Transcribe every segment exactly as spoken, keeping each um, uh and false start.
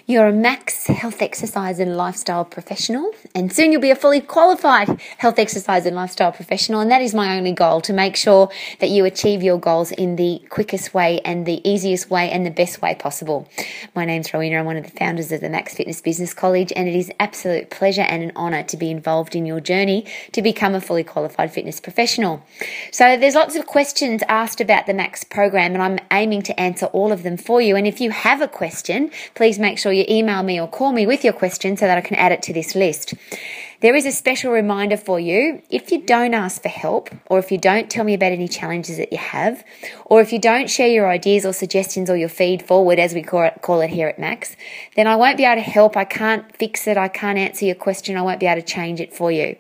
You're a Max Health, Exercise and Lifestyle Professional, and soon you'll be a fully qualified health, exercise and lifestyle professional, and that is my only goal, to make sure that you achieve your goals in the quickest way and the easiest way and the best way possible. My name's Rowena. I'm one of the founders of the Max Fitness Business College, and it is an absolute pleasure and an honour to be involved in your journey to become a fully qualified fitness professional. So there's lots of questions asked about the Max program, and I'm aiming to answer all of them for you. And if you have a question, please make sure you email me or call me with your question so that I can add it to this list. There is a special reminder for you. If you don't ask for help, or if you don't tell me about any challenges that you have, or if you don't share your ideas or suggestions or your feed forward, as we call it, call it here at Max, then I won't be able to help. I can't fix it. I can't answer your question. I won't be able to change it for you.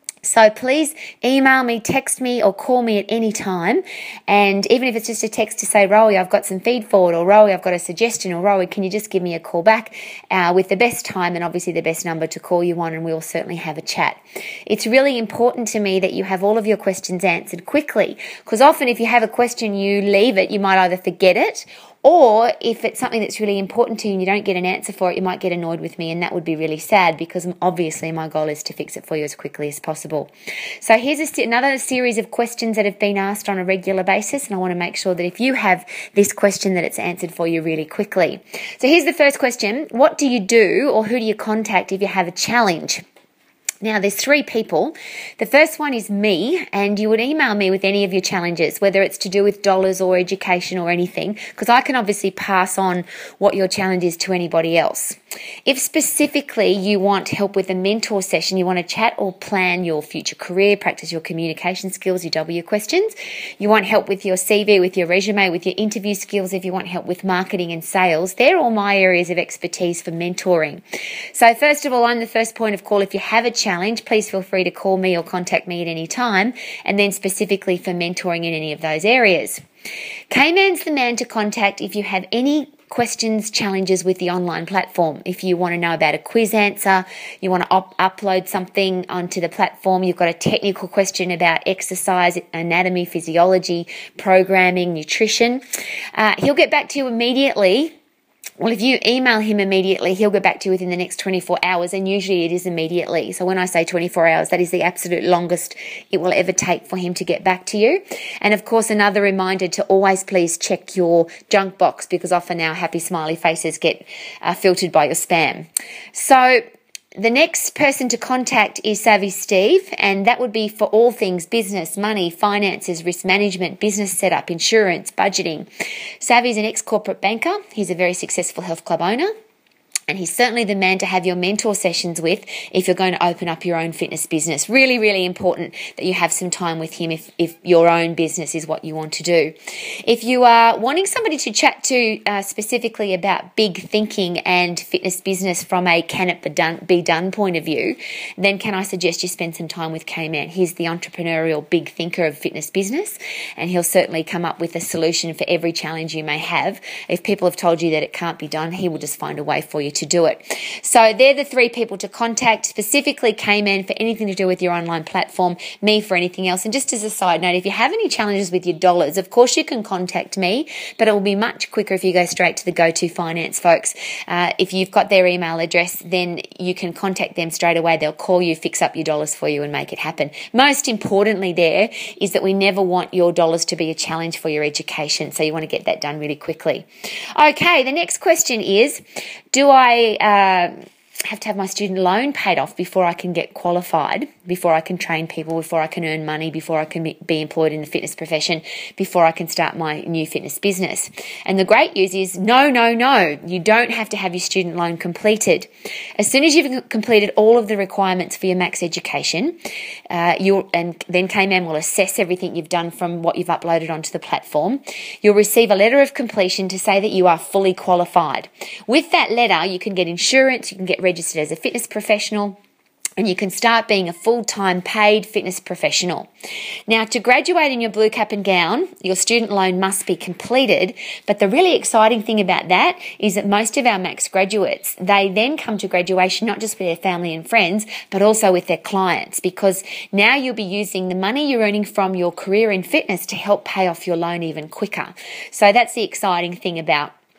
So please email me, text me, or call me at any time. And even if it's just a text to say, Rowie, I've got some feed forward, or Rowie, I've got a suggestion, or Rowie, can you just give me a call back uh, with the best time and obviously the best number to call you on, and we'll certainly have a chat. It's really important to me that you have all of your questions answered quickly, because often if you have a question, you leave it, you might either forget it, or if it's something that's really important to you and you don't get an answer for it, you might get annoyed with me, and that would be really sad, because obviously my goal is to fix it for you as quickly as possible. So here's a st- another series of questions that have been asked on a regular basis, and I want to make sure that if you have this question, that it's answered for you really quickly. So here's the first question. What do you do, or who do you contact if you have a challenge? Now, there's three people. The first one is me, and you would email me with any of your challenges, whether it's to do with dollars or education or anything, because I can obviously pass on what your challenge is to anybody else. If specifically you want help with a mentor session, you want to chat or plan your future career, practice your communication skills, your W questions, you want help with your C V, with your resume, with your interview skills, if you want help with marketing and sales, they're all my areas of expertise for mentoring. So first of all, I'm the first point of call. If you have a challenge, please feel free to call me or contact me at any time, and then specifically for mentoring in any of those areas. K-Man's the man to contact if you have any questions, challenges with the online platform. If you want to know about a quiz answer, you want to op- upload something onto the platform, you've got a technical question about exercise, anatomy, physiology, programming, nutrition, uh, he'll get back to you immediately. Well, if you email him immediately, he'll get back to you within the next twenty-four hours, and usually it is immediately. So when I say twenty-four hours, that is the absolute longest it will ever take for him to get back to you. And of course, another reminder to always please check your junk box, because often our happy smiley faces get uh, filtered by your spam. So the next person to contact is Savvy Steve, and that would be for all things business, money, finances, risk management, business setup, insurance, budgeting. Savvy's an ex-corporate banker. He's a very successful health club owner, and he's certainly the man to have your mentor sessions with if you're going to open up your own fitness business. Really, really important that you have some time with him if, if your own business is what you want to do. If you are wanting somebody to chat to uh, specifically about big thinking and fitness business from a can it be done, be done point of view, then can I suggest you spend some time with K-Man. He's the entrepreneurial big thinker of fitness business, and he'll certainly come up with a solution for every challenge you may have. If people have told you that it can't be done, he will just find a way for you to do it. So they're the three people to contact, specifically K-Man for anything to do with your online platform, me for anything else. And just as a side note, if you have any challenges with your dollars, of course you can contact me, but it will be much quicker if you go straight to the Go-To Finance folks. Uh, if you've got their email address, then you can contact them straight away. They'll call you, fix up your dollars for you, and make it happen. Most importantly there is that we never want your dollars to be a challenge for your education, so you want to get that done really quickly. Okay, the next question is, do I uh, have to have my student loan paid off before I can get qualified, before I can train people, before I can earn money, before I can be employed in the fitness profession, before I can start my new fitness business? And the great news is no, no, no. You don't have to have your student loan completed. As soon as you've completed all of the requirements for your Max education, uh, you'll, and then K-Man will assess everything you've done from what you've uploaded onto the platform. You'll receive a letter of completion to say that you are fully qualified. With that letter, you can get insurance, you can get registered as a fitness professional, and you can start being a full-time paid fitness professional. Now, to graduate in your blue cap and gown, your student loan must be completed, but the really exciting thing about that is that most of our Max graduates, they then come to graduation not just with their family and friends, but also with their clients, because now you'll be using the money you're earning from your career in fitness to help pay off your loan even quicker. So that's the exciting thing about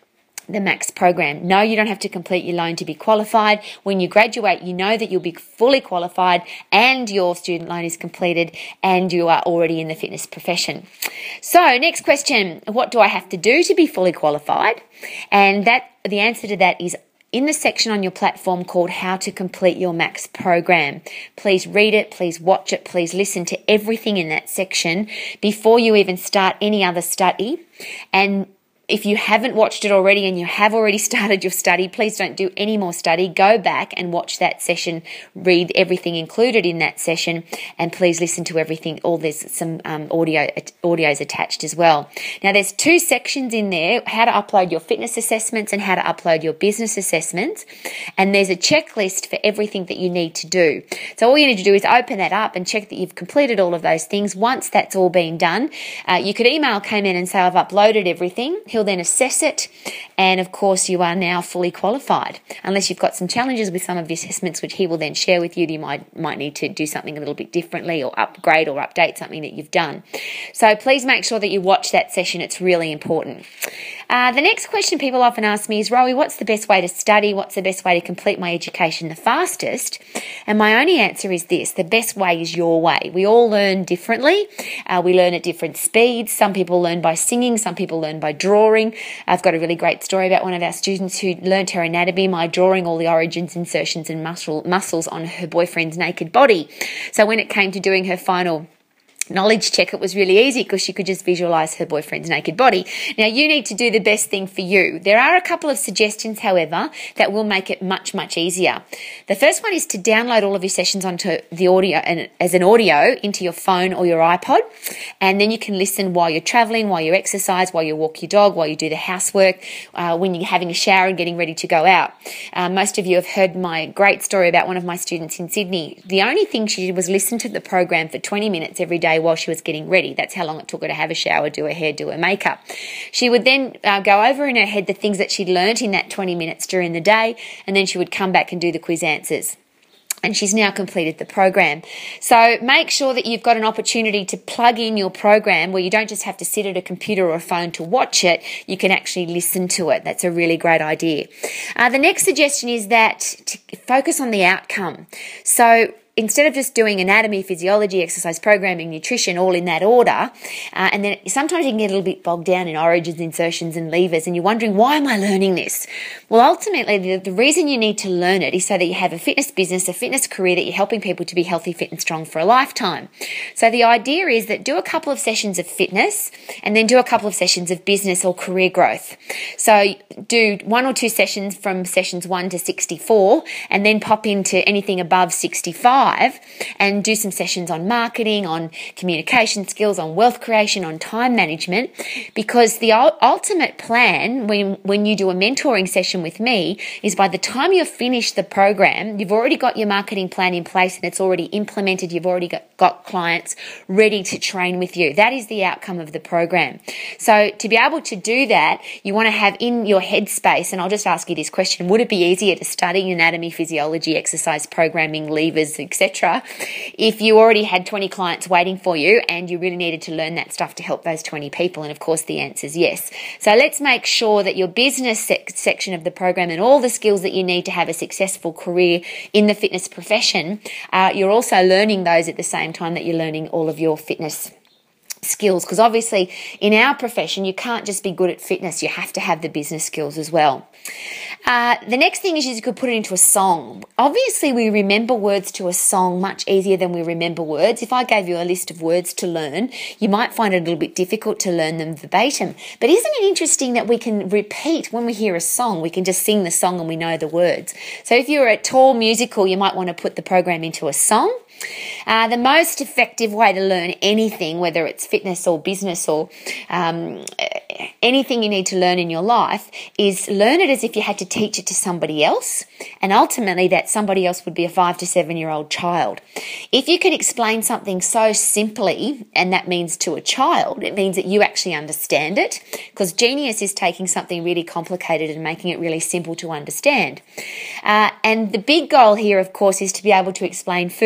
the MAX program. No, you don't have to complete your loan to be qualified. When you graduate, you know that you'll be fully qualified and your student loan is completed and you are already in the fitness profession. So next question, what do I have to do to be fully qualified? And that the answer to that is in the section on your platform called How to Complete Your MAX Program. Please read it, please watch it, please listen to everything in that section before you even start any other study. And if you haven't watched it already and you have already started your study, please don't do any more study. Go back and watch that session, read everything included in that session, and please listen to everything. All there's some um, audio audios attached as well. Now, there's two sections in there, how to upload your fitness assessments and how to upload your business assessments. And there's a checklist for everything that you need to do. So all you need to do is open that up and check that you've completed all of those things. Once that's all been done, uh, you could email Cayman and say, I've uploaded everything. He'll then assess it, and of course you are now fully qualified, unless you've got some challenges with some of the assessments, which he will then share with you. You might might need to do something a little bit differently or upgrade or update something that you've done. So please make sure that you watch that session. It's really important. Uh, the next question people often ask me is, Rowie, what's the best way to study? What's the best way to complete my education the fastest? And my only answer is this: the best way is your way. We all learn differently. Uh, we learn at different speeds. Some people learn by singing. Some people learn by drawing. I've got a really great story about one of our students who learned her anatomy by drawing all the origins, insertions and muscle, muscles on her boyfriend's naked body. So when it came to doing her final knowledge check, it was really easy because she could just visualize her boyfriend's naked body. Now, you need to do the best thing for you. There are a couple of suggestions, however, that will make it much, much easier. The first one is to download all of your sessions onto the audio and as an audio into your phone or your iPod, and then you can listen while you're traveling, while you exercise, while you walk your dog, while you do the housework, uh, when you're having a shower and getting ready to go out. Uh, most of you have heard my great story about one of my students in Sydney. The only thing she did was listen to the program for twenty minutes every day while she was getting ready. That's how long it took her to have a shower, do her hair, do her makeup. She would then uh, go over in her head the things that she'd learnt in that twenty minutes during the day, and then she would come back and do the quiz answers. And she's now completed the program. So make sure that you've got an opportunity to plug in your program where you don't just have to sit at a computer or a phone to watch it. You can actually listen to it. That's a really great idea. Uh, the next suggestion is that to focus on the outcome. So instead of just doing anatomy, physiology, exercise programming, nutrition, all in that order, uh, and then sometimes you can get a little bit bogged down in origins, insertions and levers, and you're wondering, why am I learning this? Well, ultimately, the, the reason you need to learn it is so that you have a fitness business, a fitness career, that you're helping people to be healthy, fit and strong for a lifetime. So the idea is that do a couple of sessions of fitness and then do a couple of sessions of business or career growth. So do one or two sessions from sessions one to sixty-four and then pop into anything above sixty-five and do some sessions on marketing, on communication skills, on wealth creation, on time management, because the ultimate plan when, when you do a mentoring session with me is by the time you've finished the program, you've already got your marketing plan in place and it's already implemented. You've already got, got clients ready to train with you. That is the outcome of the program. So to be able to do that, you want to have in your headspace, and I'll just ask you this question, would it be easier to study anatomy, physiology, exercise programming, levers, et cetera, if you already had twenty clients waiting for you and you really needed to learn that stuff to help those twenty people? And of course the answer is yes. So let's make sure that your business sec- section of the program and all the skills that you need to have a successful career in the fitness profession, uh, you're also learning those at the same time that you're learning all of your fitness skills, because obviously in our profession you can't just be good at fitness, you have to have the business skills as well. Uh, the next thing is you could put it into a song. Obviously we remember words to a song much easier than we remember words. If I gave you a list of words to learn, you might find it a little bit difficult to learn them verbatim. But isn't it interesting that we can repeat when we hear a song, we can just sing the song and we know the words. So if you're a tall musical, you might want to put the program into a song. Uh, the most effective way to learn anything, whether it's fitness or business or um, anything you need to learn in your life, is learn it as if you had to teach it to somebody else, and ultimately that somebody else would be a five to seven year old child. If you can explain something so simply, and that means to a child, it means that you actually understand it, because genius is taking something really complicated and making it really simple to understand. Uh, and the big goal here, of course, is to be able to explain food and fitness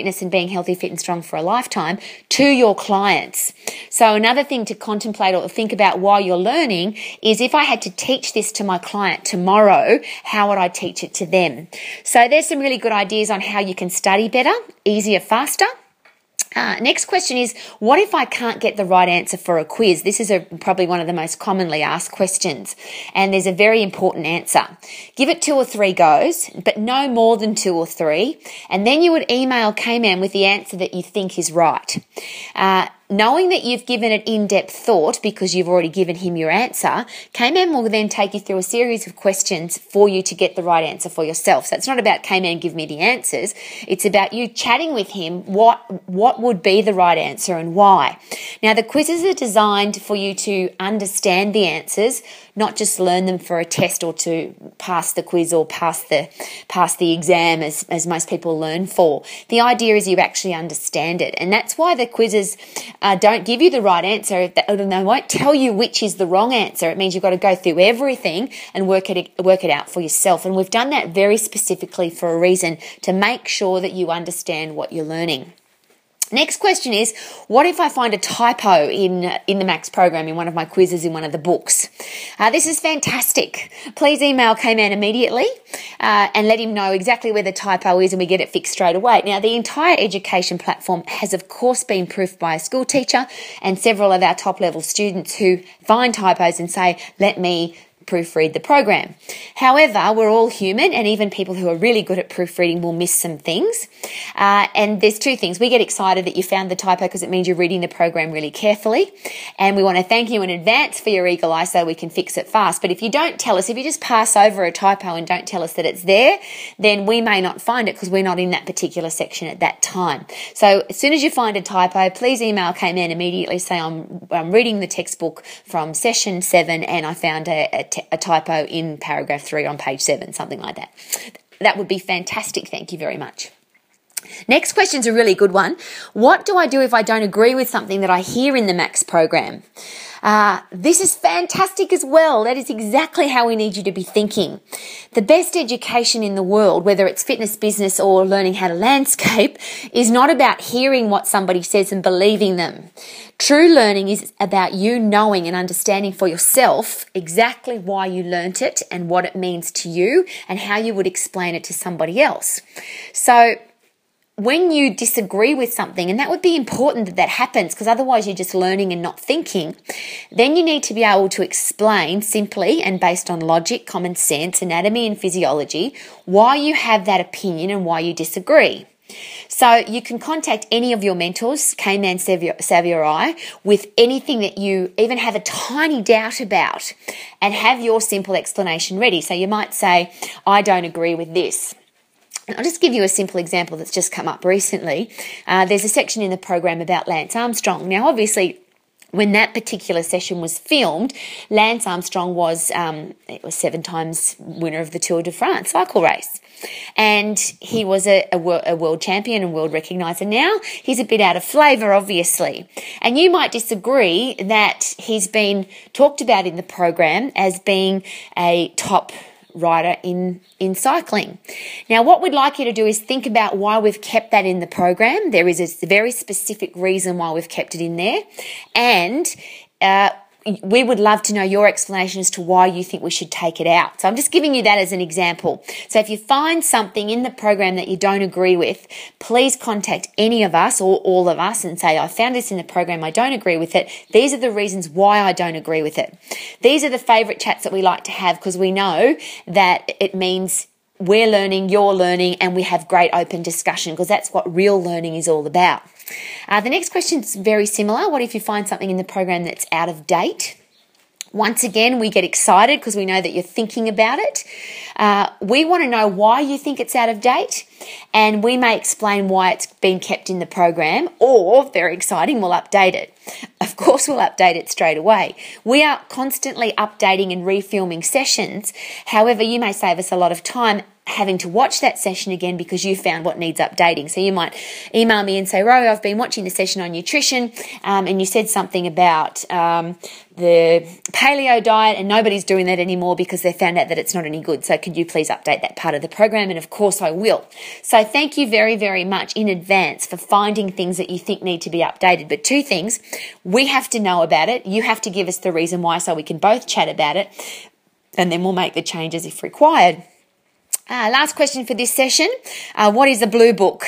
fitness and being healthy, fit and strong for a lifetime to your clients. So another thing to contemplate or think about while you're learning is, if I had to teach this to my client tomorrow, how would I teach it to them? So there's some really good ideas on how you can study better, easier, faster. Uh, next question is, what if I can't get the right answer for a quiz? This is a, probably one of the most commonly asked questions, and there's a very important answer. Give it two or three goes, but no more than two or three, and then you would email K-Man with the answer that you think is right. Uh, Knowing that you've given it in-depth thought because you've already given him your answer, K-Man will then take you through a series of questions for you to get the right answer for yourself. So it's not about K-Man give me the answers. It's about you chatting with him what what would be the right answer and why. Now, the quizzes are designed for you to understand the answers, not just learn them for a test or to pass the quiz or pass the pass the exam as, as most people learn for. The idea is you actually understand it. And that's why the quizzes uh, don't give you the right answer, and they won't tell you which is the wrong answer. It means you've got to go through everything and work it, work it out for yourself. And we've done that very specifically for a reason, to make sure that you understand what you're learning. Next question is, what if I find a typo in in the Max program, in one of my quizzes, in one of the books? Uh, this is fantastic. Please email K-Man immediately uh, and let him know exactly where the typo is, and we get it fixed straight away. Now, the entire education platform has, of course, been proofed by a school teacher and several of our top-level students who find typos and say, let me proofread the program. However, we're all human, and even people who are really good at proofreading will miss some things. Uh, and there's two things. We get excited that you found the typo because it means you're reading the program really carefully. And we want to thank you in advance for your eagle eye so we can fix it fast. But if you don't tell us, if you just pass over a typo and don't tell us that it's there, then we may not find it because we're not in that particular section at that time. So as soon as you find a typo, please email K-Man immediately. Say, I'm, I'm reading the textbook from session seven and I found a, a a typo in paragraph three on page seven, something like that. That would be fantastic. Thank you very much. Next question's a really good one. What do I do if I don't agree with something that I hear in the Max program? Uh, this is fantastic as well. That is exactly how we need you to be thinking. The best education in the world, whether it's fitness, business, or learning how to landscape, is not about hearing what somebody says and believing them. True learning is about you knowing and understanding for yourself exactly why you learnt it and what it means to you and how you would explain it to somebody else. So when you disagree with something, and that would be important that that happens because otherwise you're just learning and not thinking, then you need to be able to explain simply and based on logic, common sense, anatomy and physiology why you have that opinion and why you disagree. So you can contact any of your mentors, K-Man, Savvy or I, with anything that you even have a tiny doubt about and have your simple explanation ready. So you might say, I don't agree with this. I'll just give you a simple example that's just come up recently. Uh, there's a section in the program about Lance Armstrong. Now, obviously, when that particular session was filmed, Lance Armstrong was um, it was seven times winner of the Tour de France cycle race. And he was a, a, a world champion and world recognizer. Now he's a bit out of flavour, obviously. And you might disagree that he's been talked about in the program as being a top rider in, in cycling. Now, what we'd like you to do is think about why we've kept that in the program. There is a very specific reason why we've kept it in there. And uh, we would love to know your explanation as to why you think we should take it out. So I'm just giving you that as an example. So if you find something in the program that you don't agree with, please contact any of us or all of us and say, I found this in the program, I don't agree with it. These are the reasons why I don't agree with it. These are the favourite chats that we like to have because we know that it means we're learning, you're learning, and we have great open discussion because that's what real learning is all about. Uh, the next question is very similar. What if you find something in the program that's out of date? Once again, we get excited because we know that you're thinking about it. Uh, we want to know why you think it's out of date, and we may explain why it's been kept in the program, or, very exciting, we'll update it. Of course, we'll update it straight away. We are constantly updating and refilming sessions. However, you may save us a lot of time having to watch that session again because you found what needs updating. So you might email me and say, Ro, I've been watching the session on nutrition um, and you said something about um, the paleo diet, and nobody's doing that anymore because they found out that it's not any good. So could you please update that part of the program? And of course I will. So thank you very, very much in advance for finding things that you think need to be updated. But two things, we have to know about it. You have to give us the reason why so we can both chat about it, and then we'll make the changes if required. Uh, last question for this session. Uh, what is a blue book?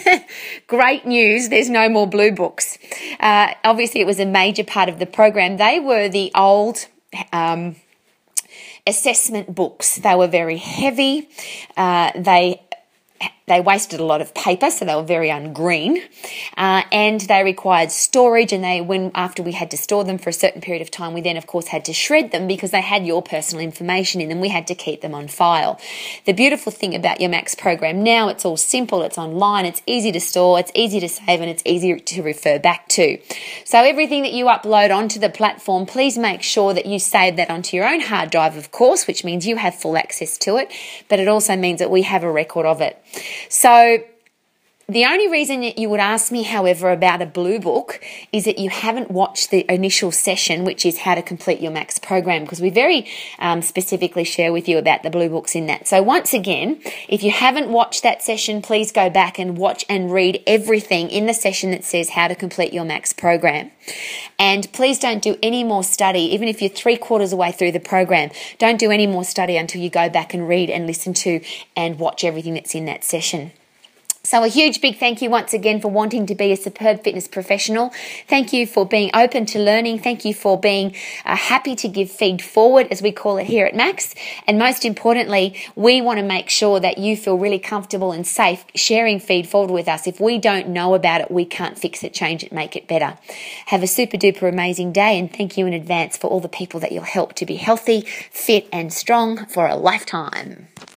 Great news. There's no more blue books. Uh, obviously, it was a major part of the program. They were the old um, assessment books. They were very heavy. Uh, they They wasted a lot of paper, so they were very ungreen, uh, and they required storage. And they, when after we had to store them for a certain period of time, we then, of course, had to shred them because they had your personal information in them. We had to keep them on file. The beautiful thing about your Max program now, it's all simple, it's online, it's easy to store, it's easy to save, and it's easy to refer back to. So everything that you upload onto the platform, please make sure that you save that onto your own hard drive, of course, which means you have full access to it, but it also means that we have a record of it. So the only reason that you would ask me, however, about a blue book is that you haven't watched the initial session, which is how to complete your Max program, because we very um, specifically share with you about the blue books in that. So once again, if you haven't watched that session, please go back and watch and read everything in the session that says how to complete your Max program. And please don't do any more study, even if you're three quarters away through the program. Don't do any more study until you go back and read and listen to and watch everything that's in that session. So a huge big thank you once again for wanting to be a superb fitness professional. Thank you for being open to learning. Thank you for being uh, happy to give feed forward, as we call it here at Max. And most importantly, we want to make sure that you feel really comfortable and safe sharing feed forward with us. If we don't know about it, we can't fix it, change it, make it better. Have a super duper amazing day, and thank you in advance for all the people that you'll help to be healthy, fit and strong for a lifetime.